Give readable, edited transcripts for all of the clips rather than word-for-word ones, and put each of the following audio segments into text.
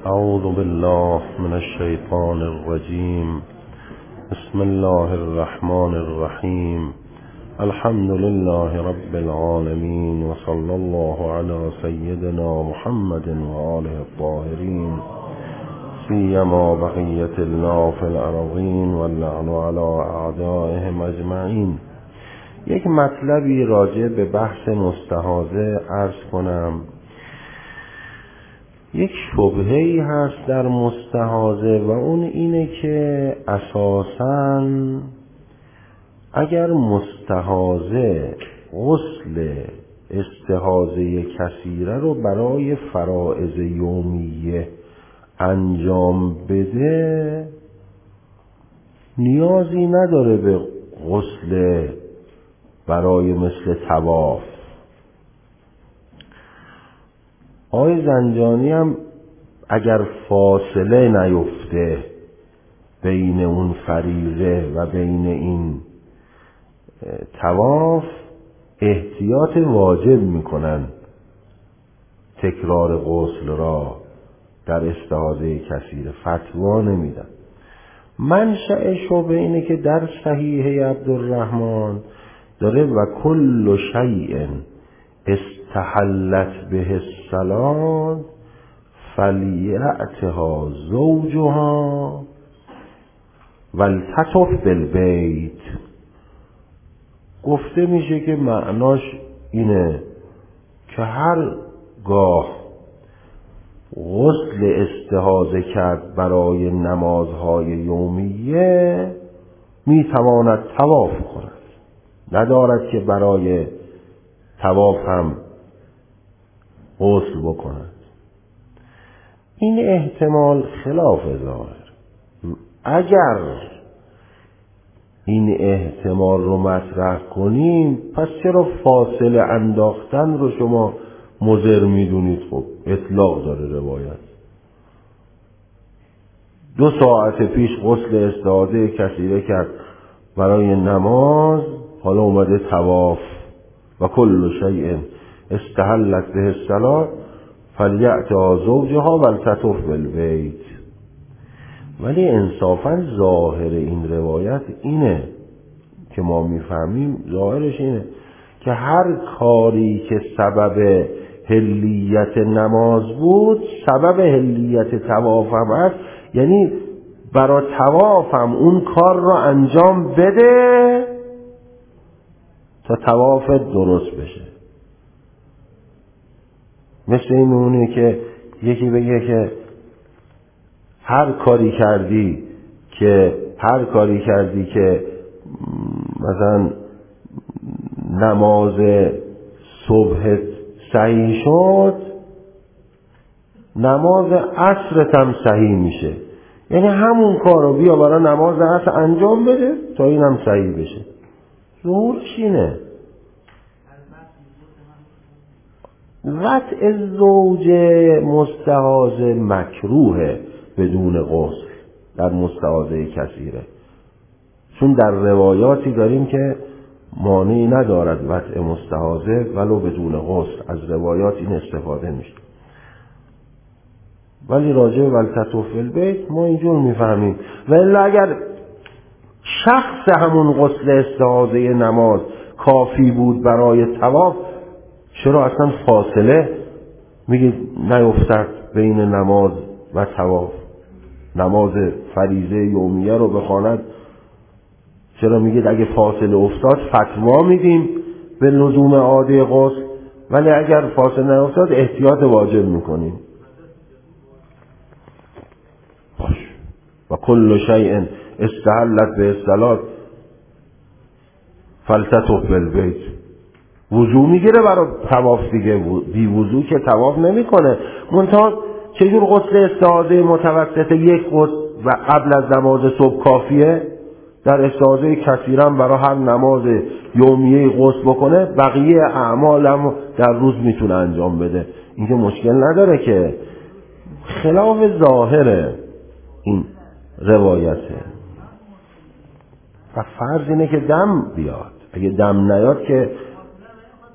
اعوذ بالله من الشیطان الرجیم. بسم الله الرحمن الرحیم. الحمد لله رب العالمین و صلی الله علی سیدنا محمد و آله الطاهرین سیما بقیة الله فی الارضین واللعن علی اعدائهم اجمعین. یک مطلبی راجع به بحث مستحاضه عرض کنم. یک شبهه‌ای هست در مستحاضه و اون اینه که اساساً اگر مستحاضه غسل استحاضه کثیره رو برای فرائض یومیه انجام بده، نیازی نداره به غسل برای مثل طواف. آقای زنجانی هم اگر فاصله نیفته بین اون فریضه و بین این طواف، احتیاط واجب میکنن تکرار غسل را در استحاضه کثیره، فتوا نمیدن. منشأ شبهه اینه که در صحیح عبدالرحمن داره و کل شیء استحلت به الصلاة فلیأتها زوجها ولتطف بالبیت. گفته میشه که معناش اینه که هر گاه غسل استحاضه کرد برای نمازهای یومیه میتواند طواف کند، ندارد که برای طواف هم غسل بکند. این احتمال خلاف ظاهر. اگر این احتمال رو مطرح کنیم، پس چرا فاصله انداختن رو شما مضر میدونید؟ خب اطلاق داره روایت. 2 ساعت پیش غسل استحاضه کثیره کرد برای نماز، حالا اومده طواف. و کل شیء استحلت به الصلاة فلیأتها زوجها ولتطف بالبیت. ولی انصافا ظاهر این روایت اینه که ما میفهمیم، ظاهرش اینه که هر کاری که سبب حلیت نماز بود سبب حلیت طواف هم هست. یعنی برای طواف هم اون کار را انجام بده تا طواف درست بشه. مثل این مونه که یکی بگه که هر کاری کردی که مثلا نماز صبح صحیح شد، نماز عصرت هم صحیح میشه. یعنی همون کار رو بیا برای نماز عصر انجام بده تا این هم صحیح بشه. ظهورش اینه. وطء زوج مستحاضه مکروه بدون غسل در مستحاضه کثیره، چون در روایاتی داریم که مانعی ندارد وطء مستحاضه ولو بدون غسل. از روایات این استفاده میشه. ولی راجع به ولتطف بالبیت ما اینجور میفهمیم. ولی اگر شخص همون غسل استحاضه نماز کافی بود برای طواف، چرا اصلا فاصله میگه نیفتد بین نماز و طواف؟ نماز فریضه یومیه رو بخواند، چرا میگه اگه فاصله افتاد فتوا میدیم به لزوم عاده غسل، ولی اگر فاصله نیفتاد احتیاط واجب میکنیم؟ باش. و کل شیء استحلت به الصلاة فلتطف بالبیت. وضو میگیره برای طواف دیگه، بی وضو که طواف نمیکنه. منتها چجور غسل استحاضه متوسط یک غسل و قبل از نماز صبح کافیه؟ در استحاضه کثیره برای هر نماز یومیه غسل بکنه، بقیه اعمال هم در روز میتونه انجام بده. این که مشکل نداره که. خلاف ظاهره این روایته. و فرض اینه که دم بیاد. اگه دم نیاد که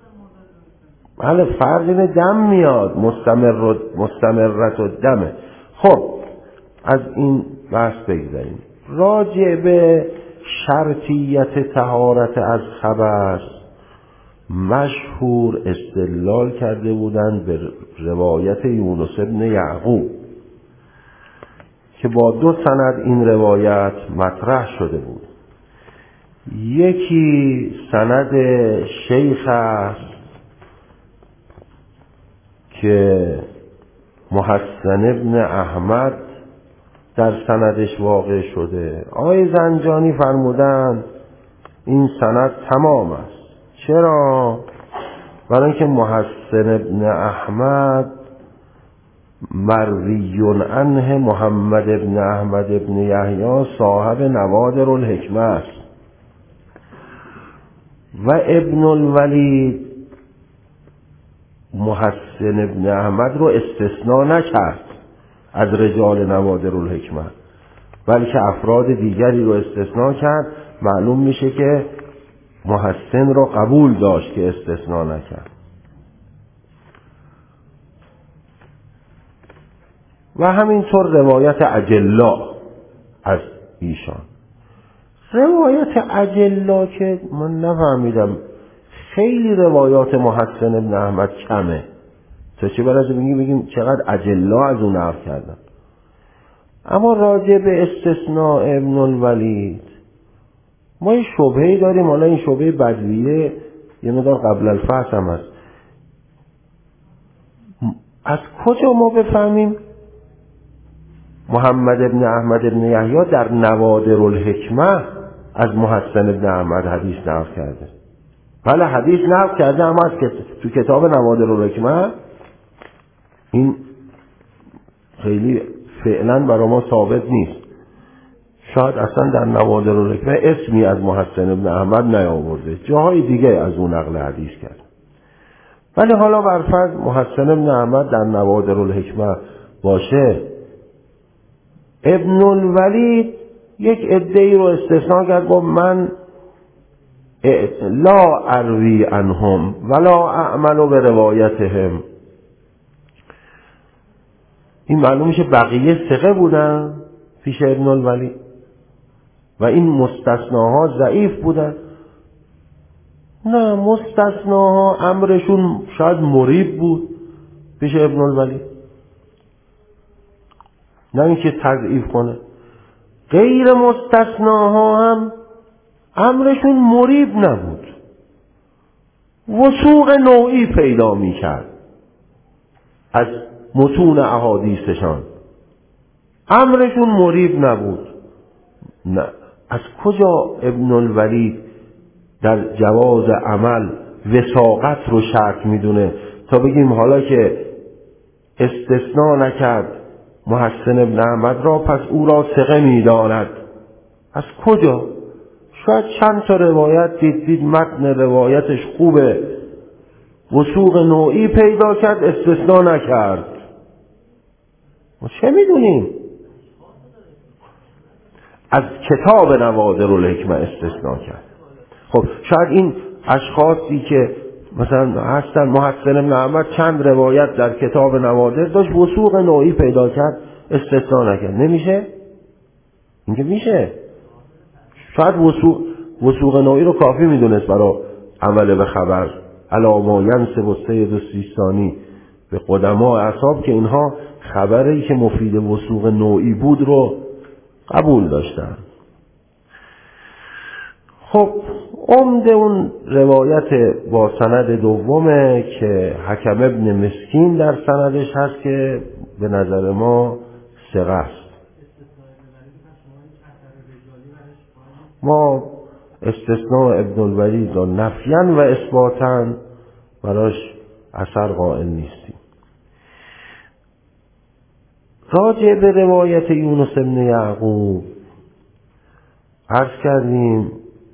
بله فرض اینه دم میاد، مستمرت و دمه. خب از این بحث بگذاریم. راجع به شرطیت طهارت از خبث مشهور استدلال کرده بودند به روایت یونس بن یعقوب که با 2 سند این روایت مطرح شده بود. یکی سند شیخ است که محسن بن احمد در سندش واقع شده. آقای زنجانی فرمودند این سند تمام است. چرا؟ برای اینکه محسن بن احمد مروی عنه محمد بن احمد بن یحیی صاحب نوادر الحکمه است و ابن الولید محسن بن احمد رو استثناء نکرد از رجال نوادر الحکمه، بلکه افراد دیگری رو استثناء کرد. معلوم میشه که محسن رو قبول داشت که استثناء نکرد. و همینطور روایت اجلا از ایشان. روایت اجلا که من نفهمیدم، خیلی روایات محسن بن احمد کمه، تا چه برسه بگیم چقدر اجلا از اون نقل کردن. اما راجع به استثناء ابن الولید ما یه شبهه‌ای داریم. حالا این شبهه بدویه یه مقدار قبل الفحص هم هست. از کجا ما بفهمیم محمد ابن احمد ابن یحیی در نوادر الحکمه از محسن ابن احمد حدیث نقل کرده؟ بله حدیث نقل کرده، اما از تو کتاب نوادر الحکمه این خیلی فعلا برای ما ثابت نیست. شاید اصلا در نوادر الحکمه اسمی از محسن ابن احمد نیاورده، جاهای دیگه از اون نقل حدیث کرد. ولی حالا برفرض محسن ابن احمد در نوادر الحکمه باشه، ابن الولید یک عده‌ای رو استثناء کرد، گفت من لا اروی عنهم ولا اعمل به روایتهم. این معلوم میشه بقیه ثقه بودن پیش ابن الولید و این مستثناها ضعیف بودن. نه، مستثناها امرشون شاید مریب بود پیش ابن الولید، نه اینکه تضعیف کنه. غیر مستثناها هم امرشون مریب نبود، وثوق نوعی پیدا میکرد از متون احادیثشان، امرشون مریب نبود. نه، از کجا ابن الولید در جواز عمل وثاقت رو شرط میدونه تا بگیم حالا که استثناء نکرد محسن ابن احمد را پس او را ثقه میداند؟ از کجا؟ شاید چند تا روایت دید متن روایتش خوبه، وثوق نوعی پیدا کرد، استثناء نکرد. ما چه میدونیم؟ از کتاب نوادر الحکمه استثناء کرد. خب شاید این اشخاصی که مثلا هستن محسن ابن احمد چند روایت در کتاب نوادر داشت، وثوق نوعی پیدا کرد، استثناء نکرد. نمیشه؟ اینکه میشه. شاید وثوق نوعی رو کافی میدونست برای عمل به خبر. علی ما ینسب السید السیستانی به قدماء اصحاب که اینها خبری که مفید وثوق نوعی بود رو قبول داشتن. خب عمده اون روایت با سند دومه که حکم ابن مسکین در سندش هست که به نظر ما ثقه است. ما استثناء ابن الولید را نفیاً و اثباتاً براش اثر قائل نیستیم. راجع به روایت یونس بن یعقوب عرض کردیم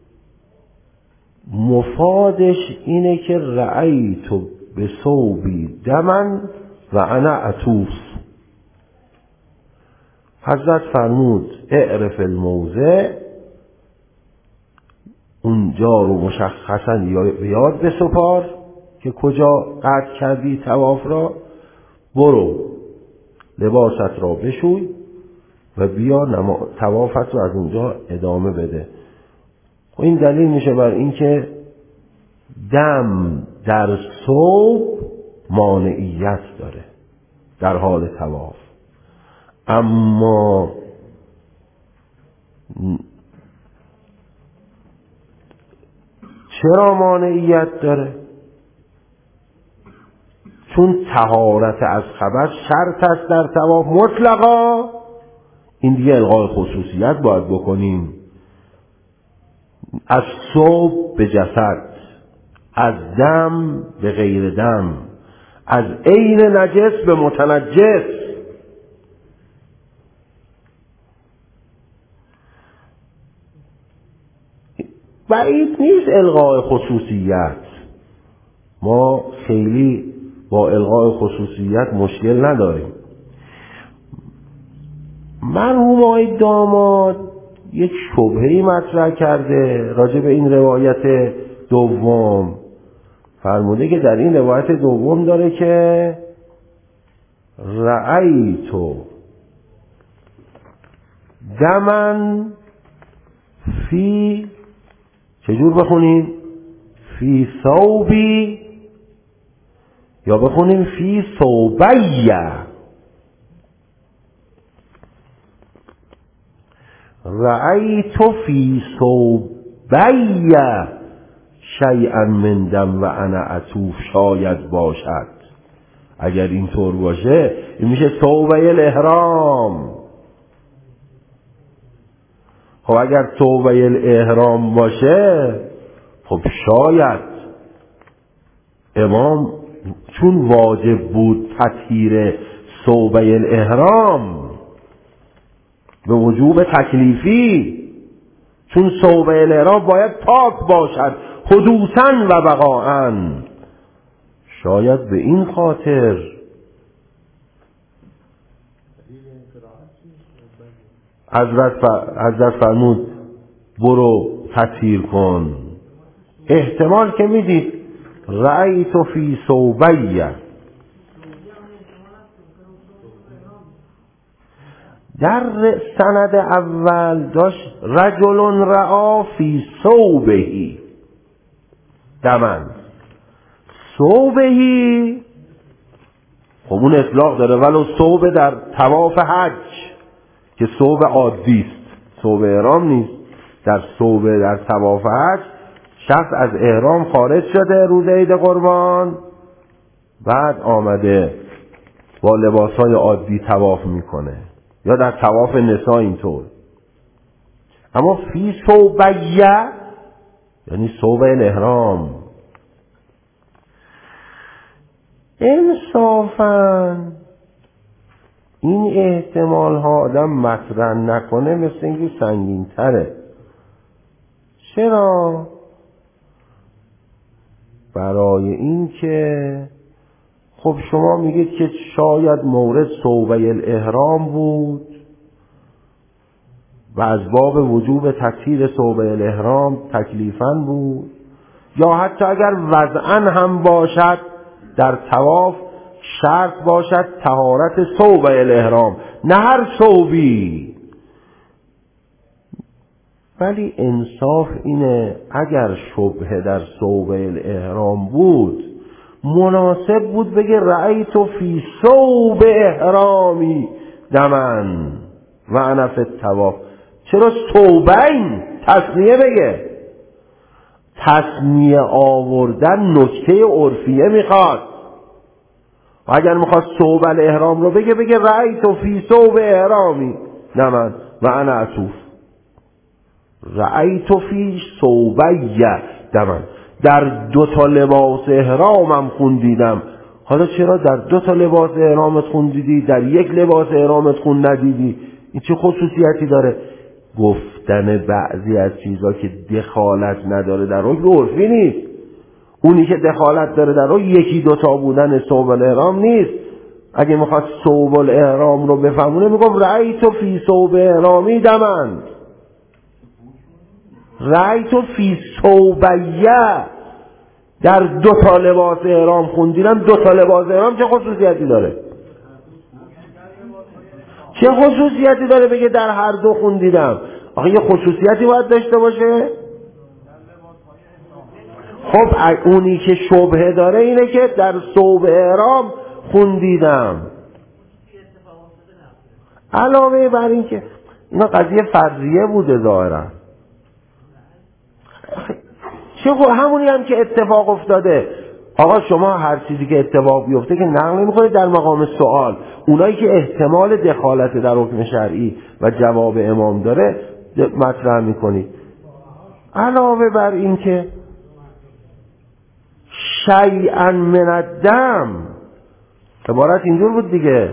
مفادش اینه که رأیت به ثوبی دمن و انا عطوف. حضرت فرمود اعرف الموضع، اونجا رو مشخصا یاد بسپار که کجا قطع کردی طواف را، برو لباست را بشوی و بیا طوافت رو از اونجا ادامه بده. این دلیل میشه بر این که دم در ثوب مانعیت داره در حال طواف. اما چرا مانعیت داره؟ چون طهارت از خبث شرط است در طواف مطلقا. این دیگه الغای خصوصیت باید بکنیم. از ثوب به جسد، از دم به غیر دم، از عین نجس به متنجس. بعید نیست الغای خصوصیت. ما خیلی با الغای خصوصیت مشکل نداریم. مرحوم آقای داماد یک شبهه‌ای مطرح کرده راجع به این روایت دوم. فرموده که در این روایت دوم داره که رأیتو دمن فی، چجور بخونیم؟ فی ثوبی، یا بخونیم فی ثوبیه. رأیتو فی ثوبیه شیئا من دم و انا عطوف. شاید باشد. اگر اینطور باشه این میشه ثوبه الاحرام. خب اگر ثوبه الاحرام باشه، خب شاید امام چون واجب بود تطهیر ثوبه الاحرام به وجوب تکلیفی، چون ثوبه الاحرام باید پاک باشد حدوثاً و بقاءً، شاید به این خاطر حضرت فرمود برو تطهیر کن. احتمال که میدید رأیت فی ثوبیه. در سند اول داشت رجل رعا فی ثوبهی دمن. ثوبهی خب اون اطلاق داره، ولو ثوب در طواف حج که ثوب عادی است، ثوب احرام نیست. در ثوب در طواف حج شخص از احرام خارج شده روز عید قربان، بعد آمده با لباسهای عادی طواف میکنه، یا در طواف نساء اینطور. اما فی ثوبیه یعنی ثوب الاحرام. انصافاً این احتمال ها آدم مطرح نکنه مثل اینکه سنگین تره. چرا؟ برای این که خب شما میگید که شاید مورد ثوبه الاحرام بود و از باب وجوب تطهیر ثوبه الاحرام تکلیفاً بود، یا حتی اگر وضعاً هم باشد در طواف شرط باشد طهارت ثوبه الاحرام، نه هر ثوبی. ولی انصاف اینه اگر شبهه در ثوبه الاحرام بود مناسب بود بگه رأیتو فی ثوب احرامی دمن و انا فی الطواف. چرا ثوبین تثنیه بگه؟ تثنیه آوردن نکته عرفیه میخواد. و اگر میخواد ثوب الاحرام رو بگه رأیتو فی ثوب احرامی دمن و انا عطوف. رأیتو فی ثوبیه دمن. در 2 تا لباس احرامم خوندیدم. حالا چرا در 2 تا لباس احرامت خوندیدی در 1 لباس احرامت خوند ندیدی؟ این چه خصوصیتی داره؟ گفتن بعضی از چیزا که دخالت نداره در حکم عرفی نیست. اونی که دخالت داره در حکم 1-2 تا بودن ثوب الاحرام نیست. اگه میخواد ثوب الاحرام رو بفهمونه میگم رأیتو فی ثوب احرامی دمن. رأیتو فی ثوبیه در 2 تا لباس احرام خوندیدم. 2 تا لباس احرام چه خصوصیتی داره؟ چه خصوصیتی داره بگه در هر دو خوندیدم؟ آخه یه خصوصیتی باید داشته باشه. خب اونی که شبهه داره اینه که در ثوب احرام خوندیدم. علاوه بر این که اینا قضیه فرضیه بوده ظاهرا. چه همونی هم که اتفاق افتاده. آقا شما هر چیزی که اتفاق بیفته که نقل نمی‌کنید در مقام سوال. اونایی که احتمال دخالت در حکم شرعی و جواب امام داره مطرح می‌کنید. علاوه بر این که شیئا من الدم عبارت اینجور بود دیگه.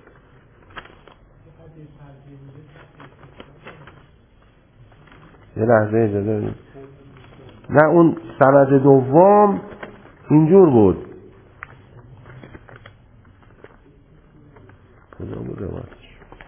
یه لحظه اجازه بدید. نه اون سند دوم اینجور بود. کجا بود روایتش؟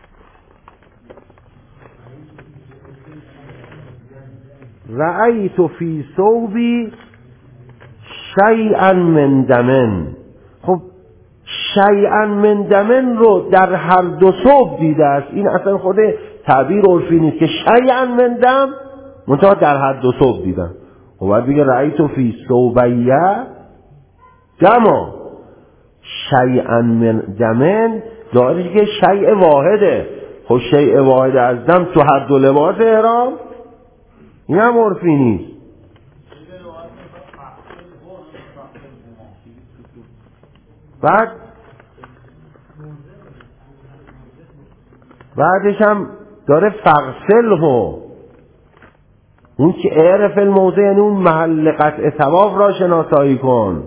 رأیت فی ثوبی شیئا من دمن. خب شیئا من دمن رو در هر دو ثوب دیده است. این اصلا خود تعبیر عرفی نیست که شیئا من دم منتها در هر دو ثوب دیدم. خب باید بگه رأیت فی ثوبیه دما شیئا من دمن، داره که شیء واحده. خب شیء واحد از دم تو هر دو لباس احرام، این هم عرفی نیست. بعدش هم داره فغسله، اون که اعرف الموضع یعنی اون محل قطع طواف را شناسایی کن.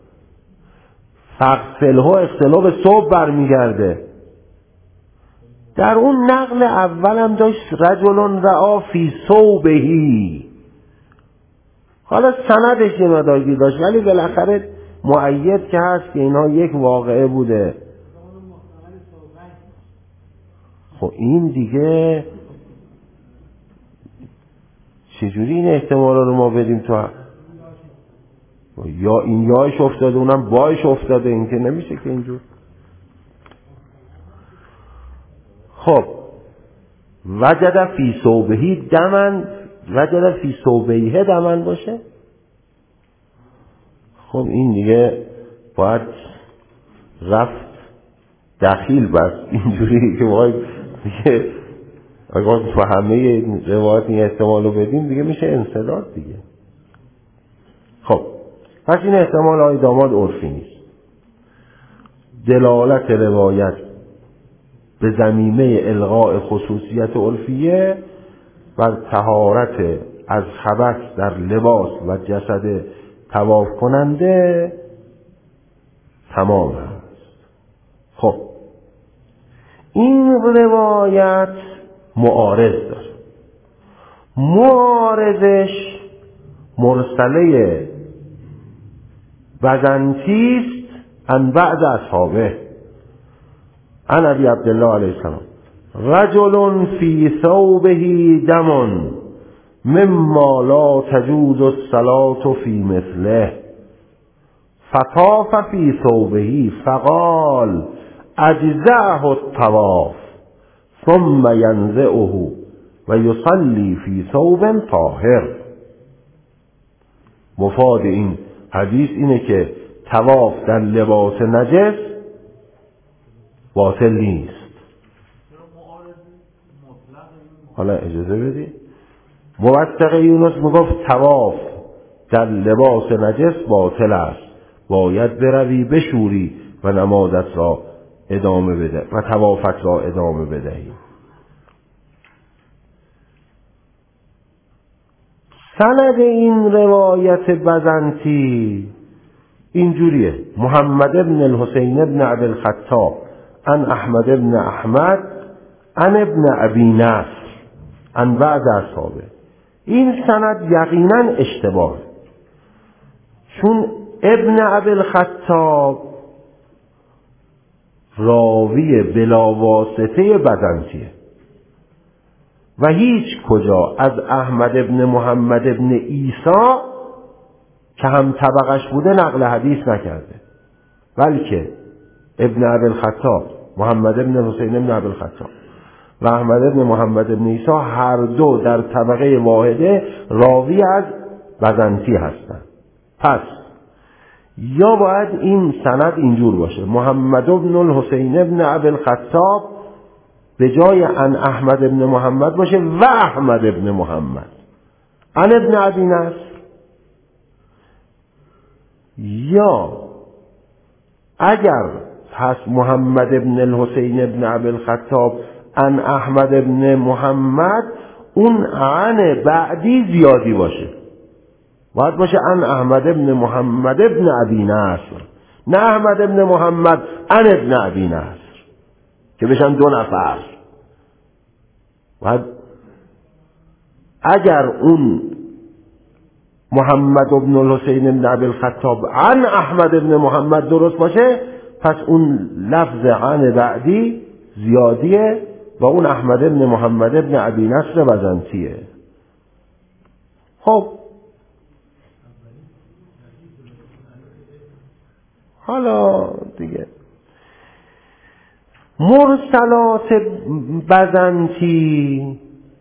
فغسله اختلاف به ثوب برمیگرده. در اون نقل اول هم داشت رجل رعا فی ثوبهی. حالا سندش یه مداگی داشت ولی بالاخره مؤید که هست که اینا یک واقعه بوده. خب این دیگه چجوری این احتمالا رو ما بدیم تو یا این یاش افتاده اونم باش افتاده، این که نمیشه که اینجور. خب وجد فی ثوبهی دمن، وجد فی ثوبیه دمن باشه. خب این دیگه باید رفت دخیل بست اینجوری که باید دیگه اگر تو همه روایت این احتمال رو بدیم دیگه میشه انسداد دیگه. خب پس این احتمال های داماد عرفی نیست. دلالت روایت به ضمیمه الغاء خصوصیت عرفیه بر طهارت از خبث در لباس و جسد طواف کننده تمام است. خب این روایت معارض داره. معارضش مرسله بزنطیست عن بعض اصحابه عن ابی عبدالله علیه السلام رجل فی ثوبه دم مما لا تجوز الصلاة فی مثله فطاف فی ثوبه فقال اجزعه الطواف ثم ینزعه و یصلی فی ثوب طاهر. مفاد این حدیث اینه که طواف در لباس نجس باطل نیست. حالا اجازه بدی موثق یونس میگفت طواف در لباس نجس باطل است، باید بروی بشوری و نمازت را ادامه بده و طوافت را ادامه بدهی. سند این روایت بزنطی اینجوریه: محمد ابن الحسین ابن عبد الخطاب عن احمد ابن احمد عن ابن ابی نصر عن بعض اصحابه. این سند یقینا اشتباه، چون ابن ابی الخطاب راوی بلا واسطه بزنطیه و هیچ کجا از احمد ابن محمد ابن عیسی که هم طبقش بوده نقل حدیث نکرده، بلکه ابن ابی الخطاب محمد بن حسین بن ابوالخطاب و احمد بن محمد بن عیسی هر دو در طبقه واحده راوی از بزنطی هستند. پس یا باید این سند اینجور باشه: محمد بن الحسین بن ابوالخطاب به جای ان احمد بن محمد باشه و احمد بن محمد ان ابن ابی نصر، یا اگر پس محمد بن الحسین بن ابوالخطاب ان احمد بن محمد، اون عن بعدی زیادی باشه، باید باشه ان احمد بن محمد بن ابی نصر، نه احمد بن محمد ان ابن ابی نصر که بشن دو نفر. باید اگر اون محمد بن الحسین بن ابوالخطاب عن احمد بن محمد درست باشه، پس اون لفظ عن بعدی زیادیه و اون احمد بن محمد بن ابی نصر بزنطیه. خب حالا دیگه مرسلات بزنطی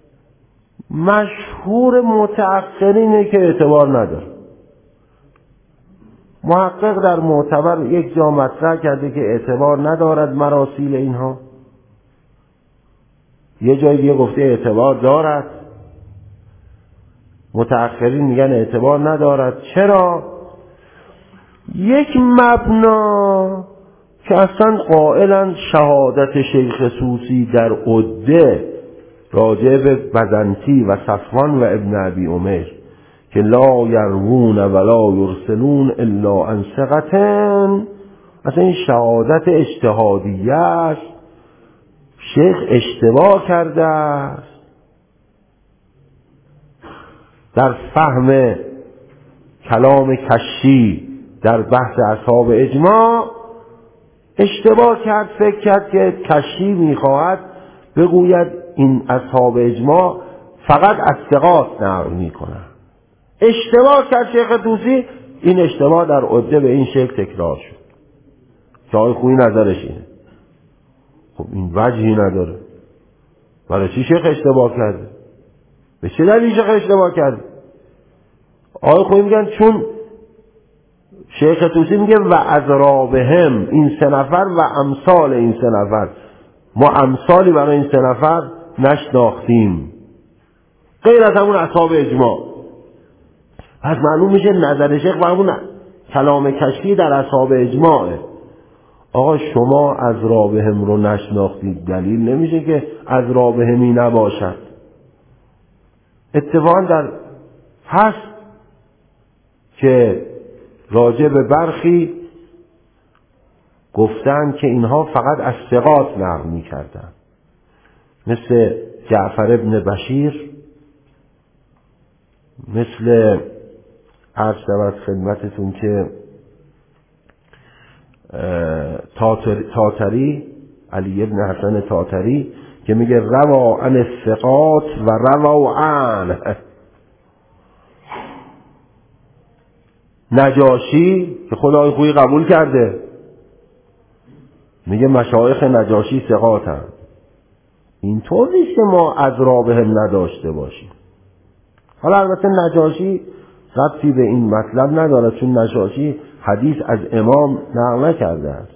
مشهور متأخرینه که اعتبار نداره. محقق در معتبر یک جا مطرح کرده که اعتبار ندارد مراسیل اینها، یه جای دیگه گفته اعتبار دارد، متأخرین میگن اعتبار ندارد. چرا؟ یک مبنا که اصلا قائلا شهادت شیخ طوسی در عده راجع به بزنطی و صفوان و ابن ابی عمر که لا یروون ولا یرسلون الا عن ثقة، اصلا این شهادت اجتهادیه است، شیخ اشتباه کرده است در فهم کلام کشی در بحث اصحاب اجماع. اشتباه کرد، فکر کرد که کشی میخواهد بگوید این اصحاب اجماع فقط از ثقات نقل میکنن. اشتباه کرد شیخ طوسی، این اشتباه در عده به این شکل تکرار شد که آقای خویی نظرش اینه. خب این وجهی نداره. برای چی شیخ اشتباه کرده؟ به چه دلیل شیخ اشتباه کرده؟ آقای خویی میگن چون شیخ طوسی میگه و اضرابهم، این سه نفر و امثال این سه نفر، ما امثالی برای این سه نفر نشناختیم غیر از همون اصحاب اجماع. پس معلوم میشه نظر شیخ و همون کلام کشفی در اصحاب اجماعه. آقا شما از رابهم رو نشناختید، دلیل نمیشه که از رابهمی نباشد. اتفاقا در هست که راجع به برخی گفتن که اینها فقط از ثقات نقل میکردن، مثل جعفر ابن بشیر، مثل عرض شود خدمتتون که تاتری، علی ابن حسن تاتری که میگه روا عن الثقات و روا عن. نجاشی که خدای خویی قبول کرده میگه مشایخ نجاشی ثقاتن. اینطور نیست که ما از رابهم نداشته باشیم. حالا البته نجاشی ربطی به این مطلب نداره، چون نجاشی حدیث از امام نقل نکرده است.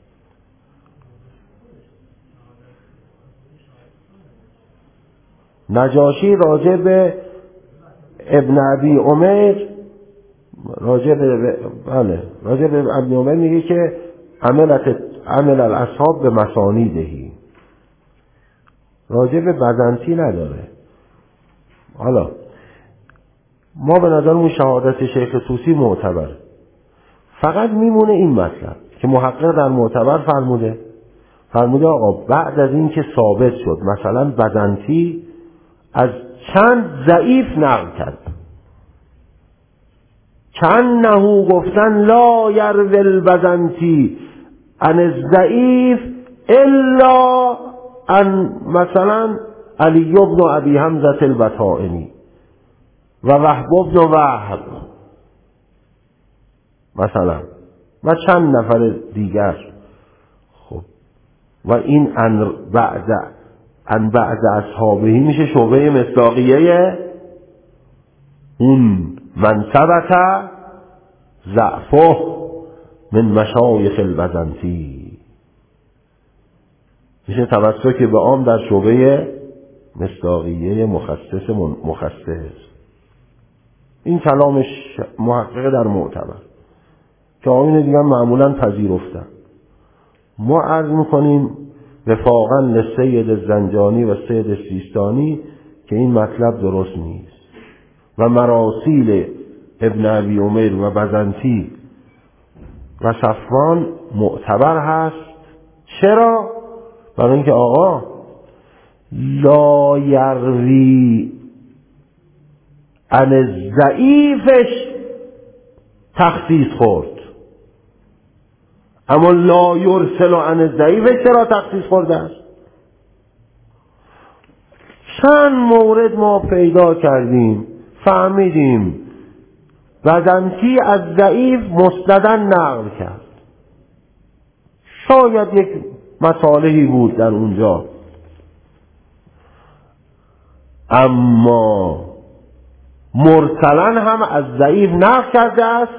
نجاشی راجع به ابن ابی عمر، راجع به ابن عمر میگه که عمل الاصحاب به مسانیدهی، راجع به بزنطی نداره. حالا ما به نظرمون شهادت شیخ طوسی معتبره، فقط میمونه این مطلب که محقق در معتبر فرموده آقا بعد از این که ثابت شد مثلا بزنطی از چند ضعیف نقل کرد، چند نهو گفتن لا یروی البزنطی عن الضعیف الا عن مثلا علی بن ابی حمزه البطائنی و وهب بن وهب مثلا و چند نفر دیگر. خب و این ان بعد اصحابهی میشه شعبه مصداقیه اون من ثبت ضعفه من مشایخ البزنطی، میشه تمسک به عام در شعبه مصداقیه مخصص. این کلامش محقق در معتبر که آیین دیگه معمولا پذیرفتن. ما عرض میکنیم وفاقا لسید الزنجانی و سید سیستانی که این مطلب درست نیست و مراسیل ابن ابی عمر و بزنطی و صفوان معتبر هست. چرا؟ برای اینکه آقا لا یروی عن الضعیفش تخصیص خورد، اما لا یرسل عن الضعیفش چرا تخصیص خورده است؟ چند مورد ما پیدا کردیم فهمیدیم بزنطی از ضعیف مسندا نقل کرد، شاید یک مصالحی بود در اونجا، اما مرسلا هم از ضعیف نقل کرده است.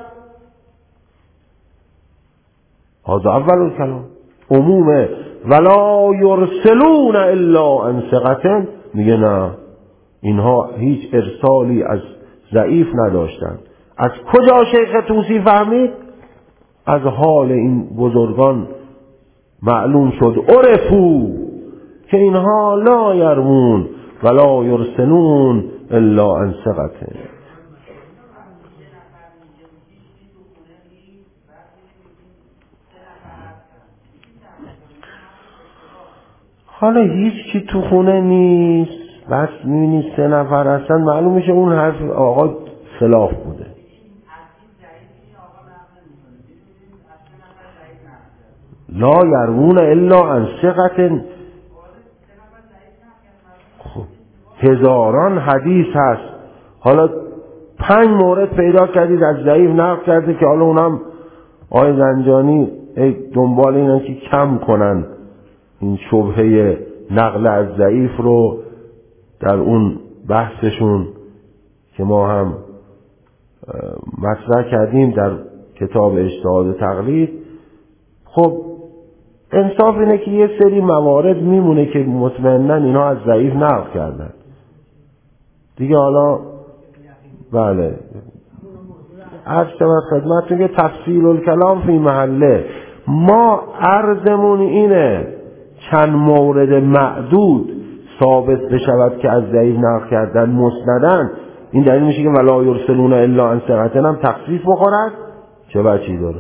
هذا اول الکلام عمومه ولا یرسلون الا عن ثقة، میگه نه اینها هیچ ارسالی از ضعیف نداشتند. از کجا شیخ طوسی فهمید؟ از حال این بزرگان معلوم شد عرفو که اینها لا یرمون ولا یرسلون الا عن ثقة. حالا هیچ کی تو خونه نیست، بس میبینی 3 نفر هستن، معلوم میشه اون حرف آقا خلاف بوده. لا یرمون الا عن ثقة. خب هزاران حدیث هست، حالا 5 مورد پیدا کردید از ضعیف نقل کرده که حالا اونم آقای زنجانی دنبال اینن که کم کنن این شبهه نقل از ضعیف رو در اون بحثشون که ما هم مطرح کردیم در کتاب اجتهاد و تقلید. خب انصاف اینه که یه سری موارد میمونه که مطمئناً اینا از ضعیف نقل کردن دیگه. حالا بله عرض شود خدمتتون که تفصیل الکلام فی محله. ما عرضمون اینه چند مورد معدود ثابت بشود که از ضعیف نقل کردن مسندن، این دلیل میشه که ولا یرسلون الا عن ثقة هم تخفیف بخورد. چه بچی داره؟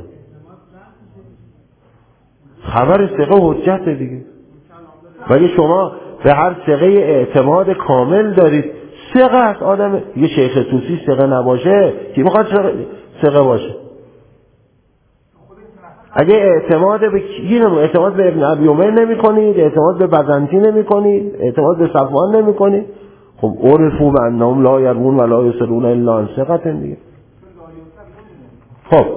خبر ثقه حجت دیگه. ولی شما به هر ثقه اعتماد کامل دارید، ثقه است آدم، یه شیخ طوسی ثقه نباشه کی میخواد ثقه باشه؟ اگه اعتماد به ابن ابی عمر نمی کنید، اعتماد به بزنطی نمی کنید، اعتماد به صفوان نمی کنید، خب عرفو به انهم لا یرمون ولا یرسلون الا عن ثقة دیگه. خب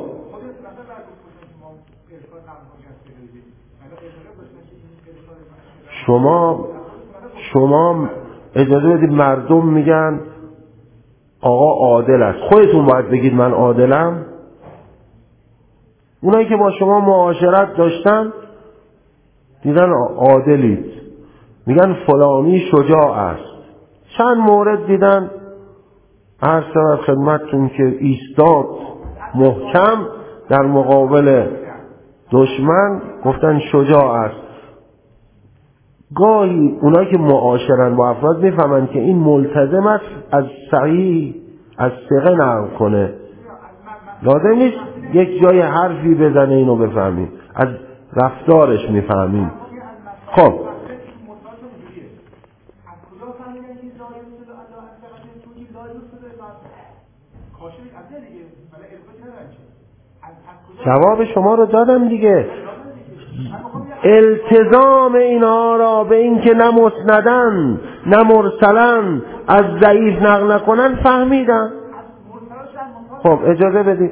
شما اجازه بدید مردم میگن آقا عادل است، خودتون باید بگید من عادلم. اونایی که با شما معاشرت داشتن دیدن عادلید، میگن فلانی شجاع است. چند مورد دیدن عرض شود خدمتتون که ایستاد محکم در مقابل دشمن، گفتن شجاع است. گاهی اونایی که معاشرن با افراد میفهمن که این ملتزم است از صحیح از ثقه نقل کنه، لازم نیست یک جای حرفی بزنه اینو بفهمیم، از رفتارش میفهمیم. خب جواب شما رو دادم دیگه. التزام اینها را به این که نه مسندن نه مرسلن از ضعیف نقل نکنن فهمیدن. خب اجازه بدید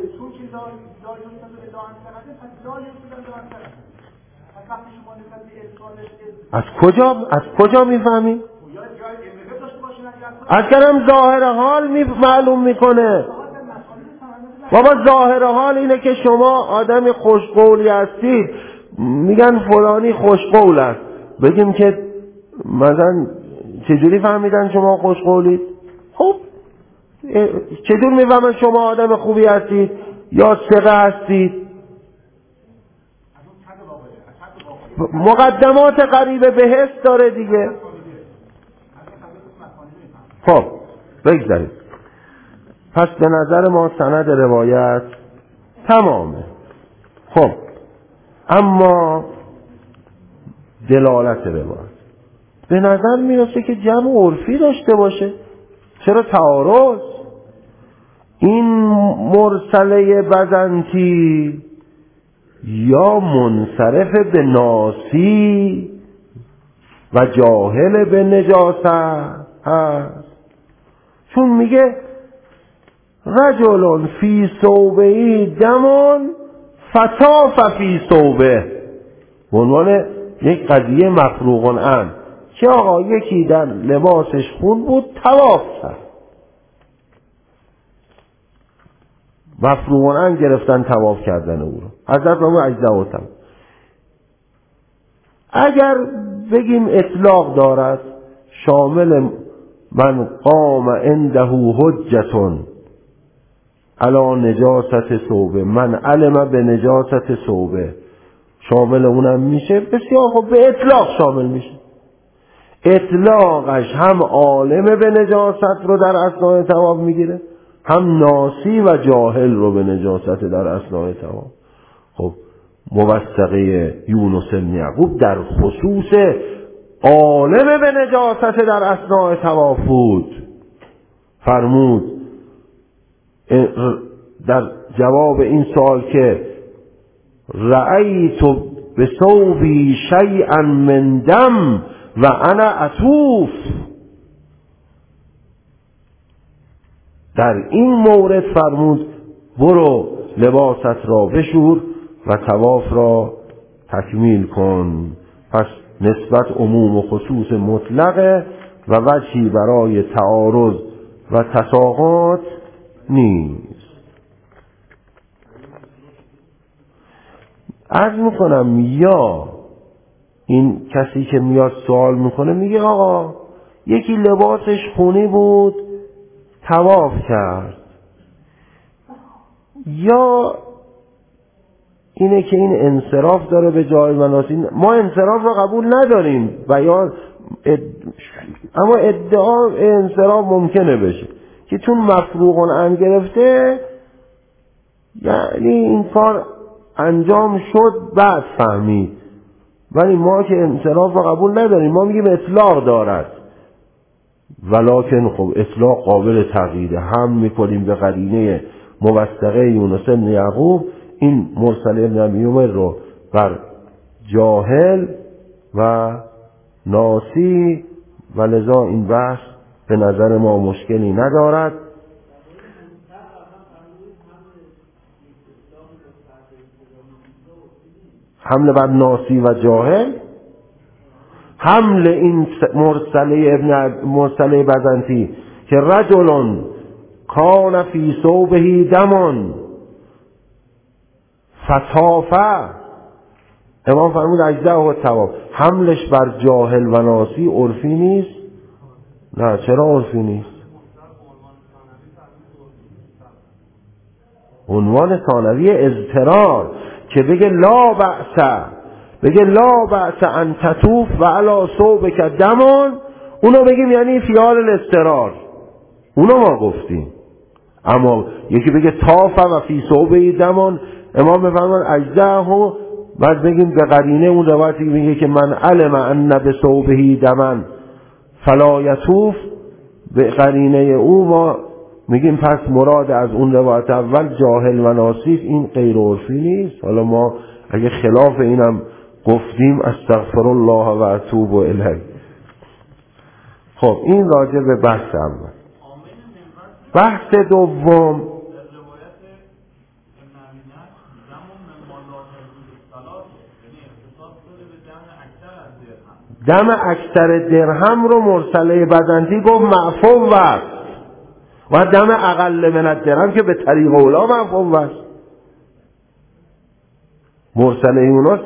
از کجا میفهمی؟ از کلام ظاهر حال معلوم میکنه. بابا ظاهر حال اینه که شما آدم خوشقولی هستید، میگن فلانی خوشقول است. بگیم که مثلا چجوری فهمیدن شما خوشقولید؟ خب چجور میفهمن شما آدم خوبی هستید یا ثقه هستید؟ مقدمات قریب به حس داره دیگه. خب بگذارید. پس به نظر ما سند روایت تمامه. خب اما دلالت روایت به نظر میرسه که جمع عرفی داشته باشه. چرا تعارض؟ این مرسله بزنتی یا منصرف به ناسی و جاهل به نجاست هست، چون میگه رجل فی ثوبهی دمون فطاف فی ثوبه، به عنوان یک قضیه مفروغ عنه که آقا یکی در لباسش خون بود طواف کرد، مفروغ عنه گرفتن طواف کردن او رو. حضرت امام اجزا هم اگر بگیم اطلاق دارد شامل من قام عنده حجة علی نجاست ثوبه، من علم به نجاست ثوبه، شامل اونم میشه. بسیار خب به اطلاق شامل میشه. اطلاقش هم عالم به نجاست رو در اثناء طواف میگیره، هم ناسی و جاهل رو به نجاست در اثناء طواف. خب موثقه یونس بن یعقوب در خصوص عالم به نجاست در اثناء طواف بود. فرمود در جواب این سوال که رأیت بثوبی شیئا من دم و انا اطوف، در این مورد فرمود برو لباست را بشور و طواف را تکمیل کن. پس نسبت عموم و خصوص مطلقه و وجهی برای تعارض و تساقط نیست. عرض میکنم یا این کسی که میاد سوال میکنه میگه آقا یکی لباسش خونی بود طواف کرد، یا اینه که این انصراف داره به جای مناسی. ما انصراف رو قبول نداریم بیان اما ادعا انصراف ممکنه بشه که چون مفروغ عنه گرفته یعنی این کار انجام شد بعد فهمید، ولی ما که انصراف رو قبول نداریم، ما میگیم اطلاق دارد. ولکن خب اطلاق قابل تغییره، هم میکنیم به قرینه موثقه یونس بن یعقوب این مرسل ابن ابی عمر رو بر جاهل و ناسی، و لذا این بحث به نظر ما مشکلی ندارد. حمل بر ناسی و جاهل، حمل این مرسله بزنتی که رجل کان فی ثوبه دمون فطافه، امام فرمود اجزاء و طواف، حملش بر جاهل و ناسی عرفی نیست؟ نه چرا عرفی نیست؟ عنوان ثانوی اضطرار که بگه لا بأس، بگه لا بأس ان تطوف و علی ثوبک دمون، اونو بگیم یعنی فیال الاضطرار، اونو ما گفتیم. اما یکی بگه طاف و فی ثوبه دمون، امام بفرمان اجزاءه، بعد بگیم به قرینه اون روایتی میگه که من علم ان به ثوبه دمن فلا یطوف، به قرینه او ما میگیم پس مراد از اون روایت اول جاهل و ناسیف این غیر عرفی نیست. حالا ما اگه خلاف اینم گفتیم استغفر الله و اتوب الیه. خب این راجع به بحث اول. بحث دوم دم اکثر درهم رو مرسله بزنطی گفت معفو است و دم اقل من الدرهم که به طریق اولا معفو است. مرسله یونس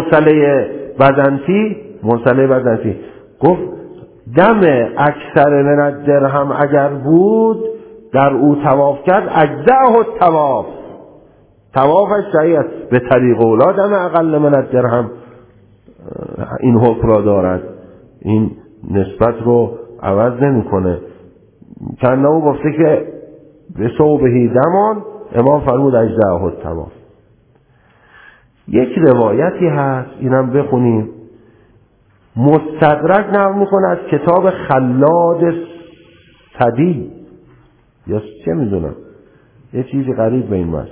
مرسله بزنطی گفت دم اکثر من الدرهم اگر بود در او طواف کرد اجزاءه الطواف، طوافش صحیح است. به طریق اولا دم اقل من الدرهم این حکم را دارد، این نسبت رو عوض نمیکنه. کنه او گفته که به صوبهی دمان، امام فرمود اجزاءه الطواف. یک روایتی هست اینم بخونیم، مستدرک نقل میکنه از کتاب خلاد صدی یا چه میدونم، یه چیزی قریب به این مست،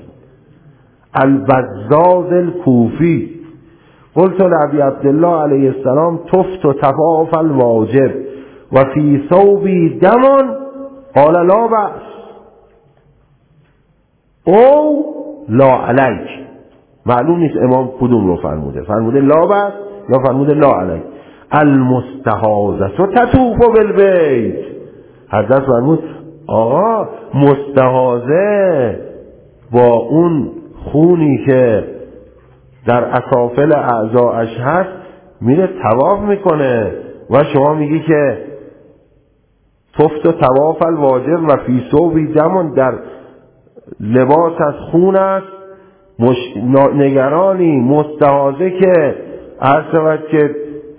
البزاز الکوفی، قلت لابی عبدالله علیه السلام تفت و تفاف الواجب و فی ثوبی دمان قال لا بأس او لا علیک. معلوم نیست امام کدوم رو فرموده لا بأس یا فرموده لا علیک. المستحاضه تطوف بالبیت، حضرت فرمود آقا مستحاضه با اون خونی که در اسافل اعضاش هست میره طواف میکنه و شما میگی که تفت و طواف الواجب و فی ثوبی دمان، در لباس از خون است. نگرانی مستحاضه که عرض شود که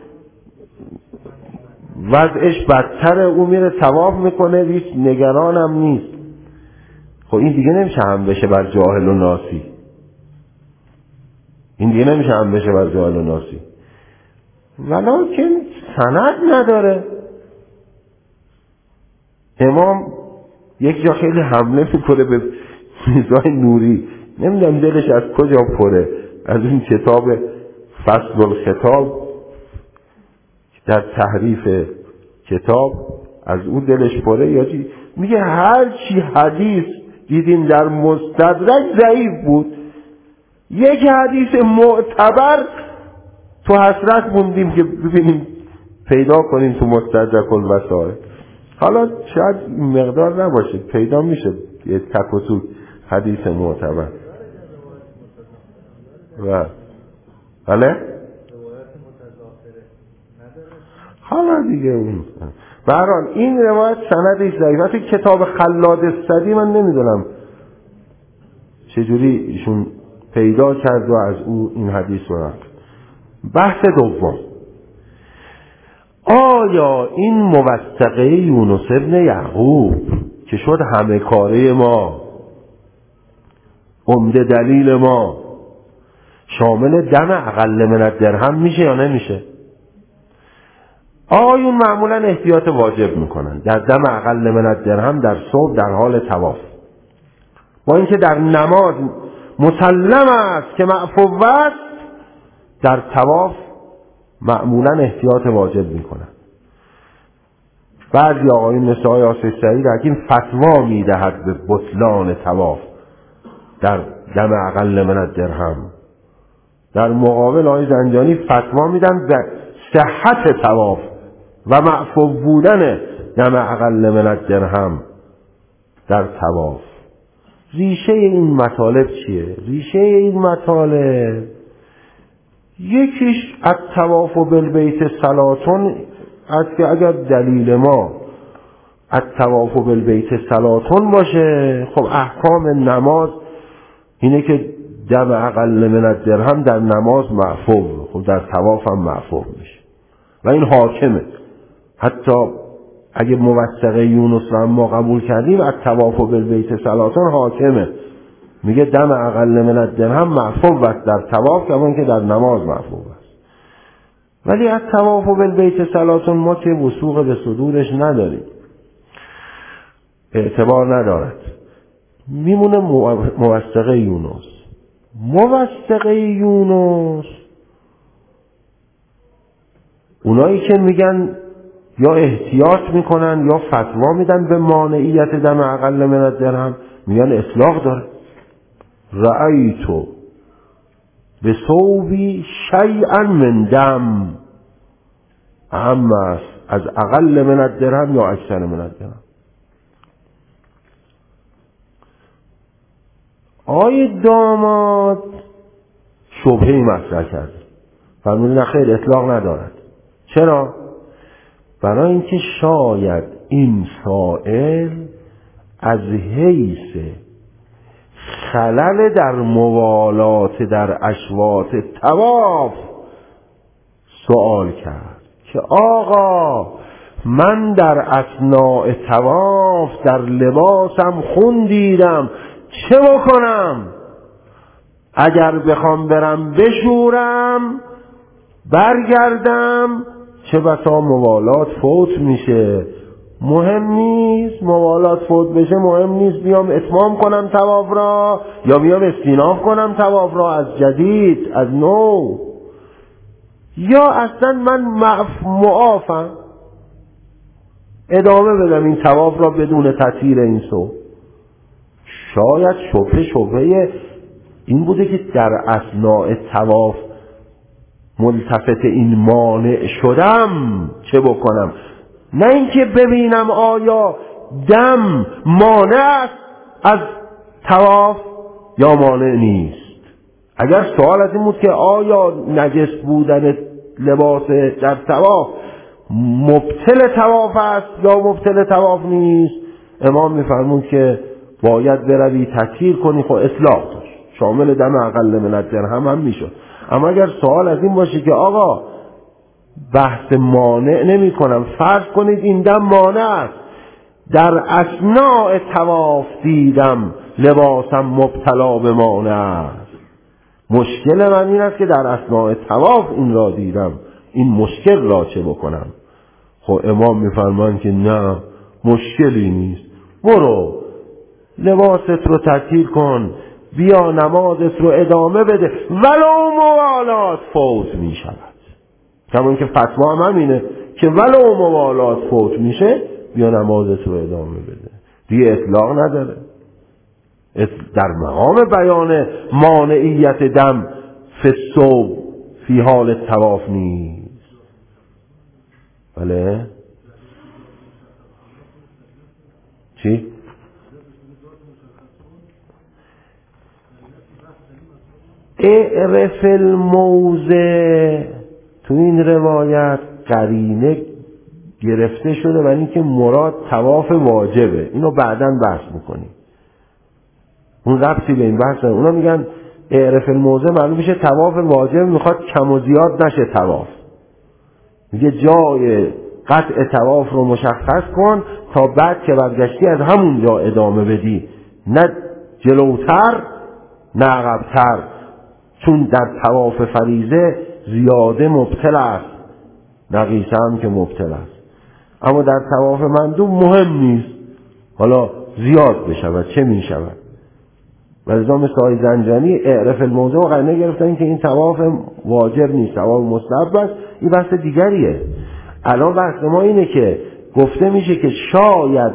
وضعش بدتره او میره طواف میکنه، هیچ نگرانم نیست. خب این دیگه نمیشه هم بشه بر جاهل و ناسی، این دیگه نمیشه هم بشه بر جاهل و ناسی، ولکن سند نداره. امام یک جا خیلی حمله میکنه به میزای نوری، نمیدونم دلش از کجا پره، از این کتاب فصل الخطاب در تحریف کتاب از اون دلش پره یا چی، میگه هر چی حدیث دیدیم در مستدرک ضعیف بود، یک حدیث معتبر تو حسرت موندیم که ببینیم پیدا کنیم تو مستدرک الوسائل. حالا شاید این مقدار نباشه، پیدا میشه یه تک و توک حدیث معتبر. بله حالا دیگه اون برحال این روایت سندش ضعیفه. کتاب خلاد صدی من نمیدونم چجوری ایشون پیدا کرد و از او این حدیث رو رفت. بحث دوم، آیا این موثقه یونس ابن یعقوب که شد همه کاره ما، عمده دلیل ما، شامل دم اقل من الدرهم میشه یا نمیشه؟ آقایون معمولا احتیاط واجب میکنن در دم اقل من الدرهم در صبح در حال طواف، با اینکه در نماز مسلم است که معفو است، در طواف معمولا احتیاط واجب میکنن. بعضی آقایون مثل آقای آصف سعید حکیم فتوا میدهد به بطلان طواف در دم اقل من الدرهم، در مقابل آقای زنجانی فتوا میدن به صحت طواف و معفو بودن دم اقل من الدرهم در طواف. ریشه این مطالب چیه؟ ریشه این مطالب یکیش از طواف و بالبیت صلاتون از که اگر دلیل ما از طواف و بالبیت صلاتون باشه، خب احکام نماز اینه که دم اقل من الدرهم در نماز معفو، خب در طواف هم معفو میشه و این حاکمه. حتی اگه موثقه یونس رو ما قبول کردیم، از طواف و بالبیت صلاتون حاکمه، میگه دم اقل من الدرهم معفو است در طواف کمان که در نماز معفو است. ولی از طواف و بالبیت صلاتون ما که وثوق به صدورش نداریم، اعتبار ندارد، میمونه موثقه یونس. موثقه یونس اونایی که میگن یا احتیاط میکنن یا فتوا میدن به مانعیت دم اقل من الدرهم، میگن اطلاق داره. رأیتو به ثوبی شیئا من دم، اهم است از اقل من الدرهم یا اکثر من الدرهم. آقای داماد شبهه‌ای مطرح کرد، فرمودن خیر اطلاق ندارد. چرا؟ برای اینکه شاید این سائل از حیث خلل در موالات در اشواط طواف سوال کرد که آقا من در اثناء طواف در لباسم خون دیدم، چه بکنم؟ اگر بخوام برم بشورم برگردم چه بسا موالات فوت میشه. مهم نیست موالات فوت بشه، مهم نیست بیام اتمام کنم طواف را یا بیام استیناف کنم طواف را از جدید از نو، یا اصلا من معافم ادامه بدم این طواف را بدون تطهیر این سو. شاید شبهه این بوده که در اثناء طواف ملتفت این مانع شدم چه بکنم، نه اینکه ببینم آیا دم مانع است از طواف یا مانع نیست. اگر سوال از این بود که آیا نجس بودن لباس در طواف مبطل طواف است یا مبطل طواف نیست، امام میفرمود که باید بروی تطهیر کنی. خب اطلاق داشت، شامل دم اقل من الدرهم هم میشد. اما اگر سوال از این باشه که آقا بحث مانع نمی کنم، فرض کنید این دم مانع است، در اثناء طواف دیدم لباسم مبتلا به مانع است، مشکل من این است که در اثناء طواف این را دیدم، این مشکل را چه بکنم؟ خب امام میفرمان که نه مشکلی نیست، برو لباست رو تطهیر کن، بیا نمازت رو ادامه بده ولو موالات فوت می شود. کمان که فتوا هم همینه که ولو موالات فوت میشه بیا نمازت رو ادامه بده، دیگه اطلاق نداره. در مقام بیان مانعیت دم فی الصوب فی حال طواف نیست. بله چی؟ اعرف الموضع تو این روایت قرینه گرفته شده و اینکه مراد طواف واجبه. اینو بعداً بحث میکنیم، اون ربطی به این بحث اونا میگن اعرف الموضع معلوم میشه طواف واجب میخواد کم و زیاد نشه طواف، میگه جای قطع طواف رو مشخص کن تا بعد که برگشتی از همون جا ادامه بدی، نه جلوتر نه عقبتر، چون در طواف فریضه زیاده مبطل است، نقیصه هم که مبطل است، اما در طواف مندوب مهم نیست حالا زیاد بشود چه می شود. و لذا مثل آقای زنجانی اعرف الموضع و قرینه گرفتن که این طواف واجب نیست، طواف مستحب است. این بحث دیگریه. الان بحث ما اینه که گفته میشه که شاید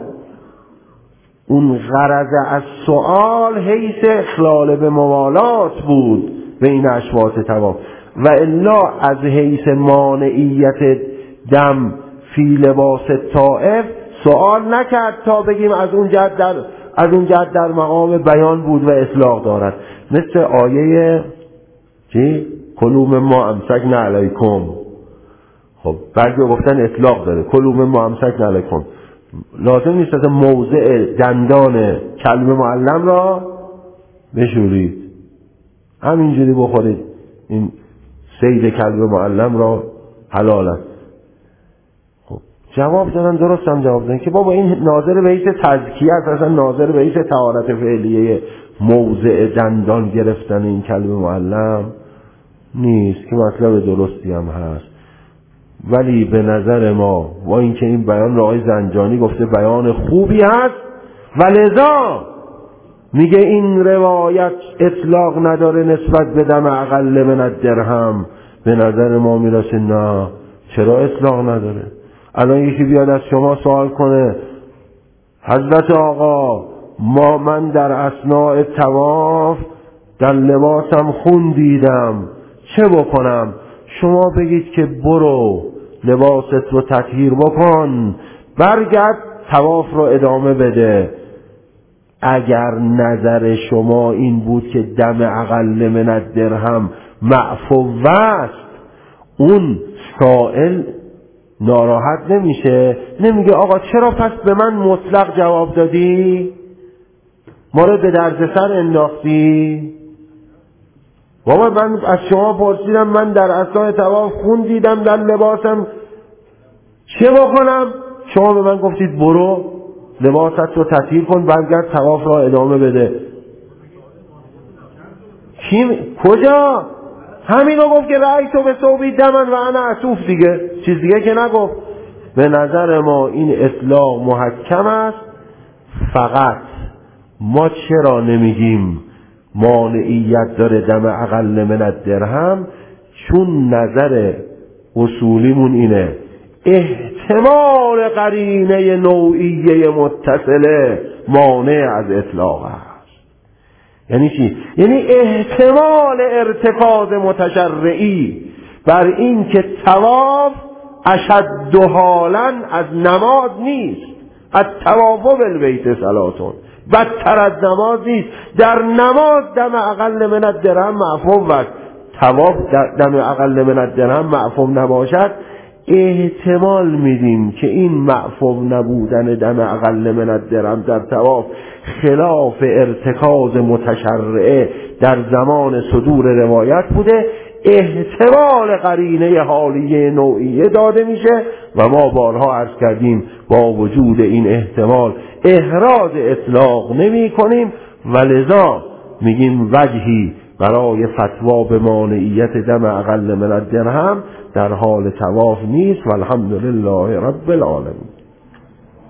اون غرض از سؤال حیث اخلال به موالات بود بین اشواط طواف، و الا از حیث مانعیت دم فی لباس طائف سؤال نکرد تا بگیم از اون جهت در مقام بیان بود و اطلاق دارد. مثل آیه چی؟ کلوا مما امسکنا علیکم. خب بعضی گفتن اطلاق داره، کلوا مما امسکنا علیکم، لازم نیست از موضع دندان کلب معلم را بشورید، همینجوری بخورید، این صید کلب معلم را حلال است. خب جواب دادن، درست هم جواب دادن که بابا این ناظر به حیث تزکیه است، اصلا ناظر به حیث طهارت فعلیه موضع دندان گرفتن این کلب معلم نیست، که مطلب درستی هم هست. ولی به نظر ما با اینکه این بیان را آقای زنجانی گفته بیان خوبی هست و لذا میگه این روایت اطلاق نداره نسبت به دم اقل من الدرهم، به نظر ما میرسه نه چرا اطلاق نداره. الان یکی بیاد از شما سوال کنه حضرت آقا من در اثناء طواف در لباسم خون دیدم چه بکنم؟ شما بگید که برو لباست رو تطهیر بکن، برگرد طواف رو ادامه بده. اگر نظر شما این بود که دم اقل من الدرهم معفو است، اون سائل ناراحت نمیشه، نمیگه آقا چرا پس به من مطلق جواب دادی؟ ما رو به دردسر انداختی؟ بابا من از شما پرسیدم، من در اثناء طواف خون دیدم در لباسم، چه بکنم؟ شما به من گفتید برو لباست رو تطهیر کن، برگرد طواف را ادامه بده. کجا؟ همینو گفت که رأی تو به ثوبی دمن و انا اسوف دیگه، چیز دیگه که نگفت. به نظر ما این اطلاق محکم است. فقط ما چرا نمیگیم مانعیت داره دم اقل من الدرهم؟ چون نظر اصولیمون اینه احتمال قرینه نوعیه متصله مانع از اطلاق است. یعنی چی؟ یعنی احتمال ارتکاز متشرعی بر این که طواف اشد حالا از نماز نیست، از طواف بالبیت صلاتون بدتر از نماز نیست. در نماز دم اقل من الدرهم معفو است، طواف دم اقل من الدرهم معفو نباشد. احتمال میدیم که این معفو نبودن دم اقل من الدرهم در طواف خلاف ارتکاز متشرعه در زمان صدور روایت بوده، احتمال قرینه حالیه نوعیه داده میشه و ما بارها عرض کردیم با وجود این احتمال احراز اطلاق نمی کنیم و لذا میگیم وجهی برای فتوا به مانعیت دم اقل من الدرهم در حال طواف نیست. والحمدلله رب العالمین.